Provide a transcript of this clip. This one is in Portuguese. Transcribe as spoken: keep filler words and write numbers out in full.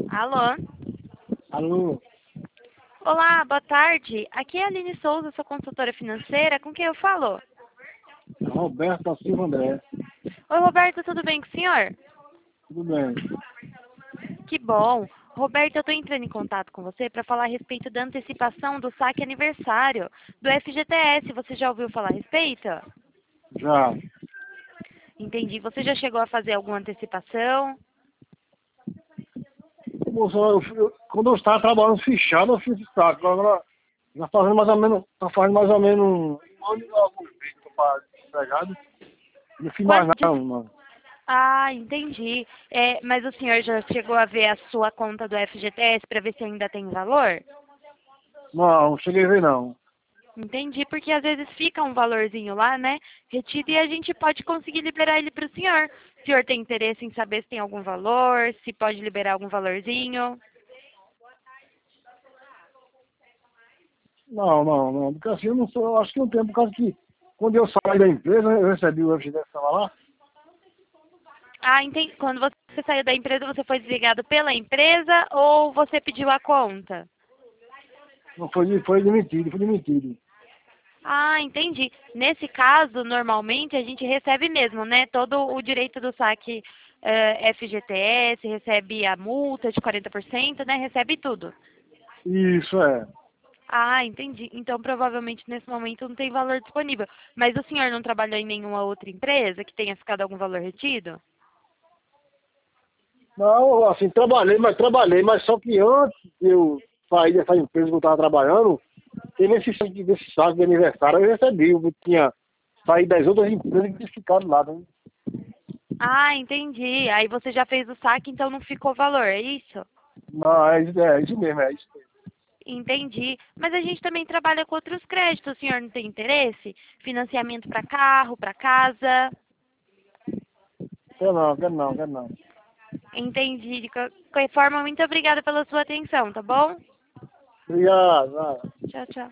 Alô? Alô, Olá, boa tarde. Aqui é a Aline Souza, sua consultora financeira. Com quem eu falo? Roberto da Silva André. Oi, Roberto, tudo bem com o senhor? Tudo bem? Que bom. Roberto, eu estou entrando em contato com você para falar a respeito da antecipação do saque aniversário do F G T S. Você já ouviu falar a respeito? Já. Entendi. Você já chegou a fazer alguma antecipação? Moça, eu, eu, quando eu estava trabalhando fechado, eu fiz esse saco. Agora, já fazendo mais ou menos, tá fazendo mais ou menos um um ano e alguns meses que eu parei desempregado. Não fiz mais Quando nada, disse... não. Ah, entendi. É, mas o senhor já chegou a ver a sua conta do F G T S para ver se ainda tem valor? Não, não cheguei a ver, não. Entendi, porque às vezes fica um valorzinho lá, né, retido e a gente pode conseguir liberar ele para o senhor. O senhor tem interesse em saber se tem algum valor, se pode liberar algum valorzinho? Não, não, não. Porque assim, eu não sou, eu acho que não tem, por causa que quando eu saí da empresa, eu recebi o F G T S que estava lá. Ah, entendi. Quando você saiu da empresa, você foi desligado pela empresa ou você pediu a conta? Não foi, foi demitido, foi demitido. Ah, entendi. Nesse caso, normalmente a gente recebe mesmo, né? Todo o direito do saque eh, F G T S, recebe a multa de quarenta por cento, né? Recebe tudo. Isso é. Ah, entendi. Então, provavelmente, nesse momento não tem valor disponível. Mas o senhor não trabalhou em nenhuma outra empresa que tenha ficado algum valor retido? Não, assim, trabalhei, mas trabalhei, mas só que antes de eu sair dessa empresa que eu estava trabalhando, teve esse, saque- desse saco de aniversário, eu recebi, eu tinha saído das outras empresas que tinha ficado lá, né? Ah, entendi. Aí você já fez o saque, então não ficou valor, é isso? Não, é, isso- é isso mesmo, é isso mesmo. Entendi. Mas a gente também trabalha com outros créditos. O senhor não tem interesse? Financiamento para carro, para casa? Quer não, quer não, quer não. Entendi. De qual- qualquer forma, muito obrigada pela sua atenção, tá bom? Obrigado. Ah. Tchau, tchau.